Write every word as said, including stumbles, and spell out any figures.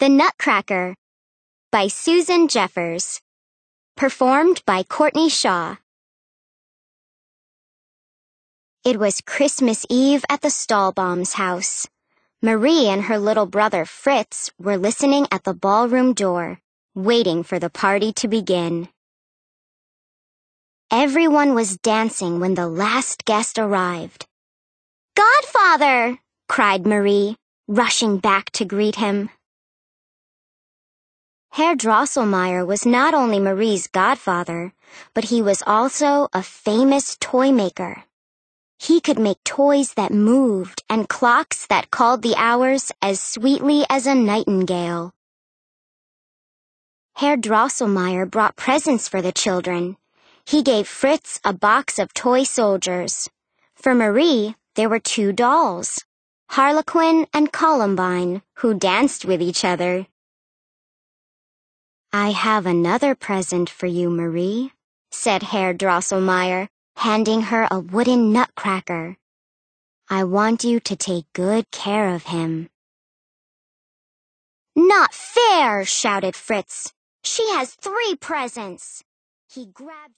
The Nutcracker by Susan Jeffers. Performed by Courtney Shaw. It was Christmas Eve at the Stahlbaum's house. Marie and her little brother Fritz were listening at the ballroom door, waiting for the party to begin. Everyone was dancing when the last guest arrived. "Godfather!" cried Marie, rushing back to greet him. Herr Drosselmeyer was not only Marie's godfather, but he was also a famous toy maker. He could make toys that moved and clocks that called the hours as sweetly as a nightingale. Herr Drosselmeyer brought presents for the children. He gave Fritz a box of toy soldiers. For Marie, there were two dolls, Harlequin and Columbine, who danced with each other. "I have another present for you, Marie," said Herr Drosselmeyer, handing her a wooden nutcracker. "I want you to take good care of him." "Not fair!" shouted Fritz. "She has three presents." He grabbed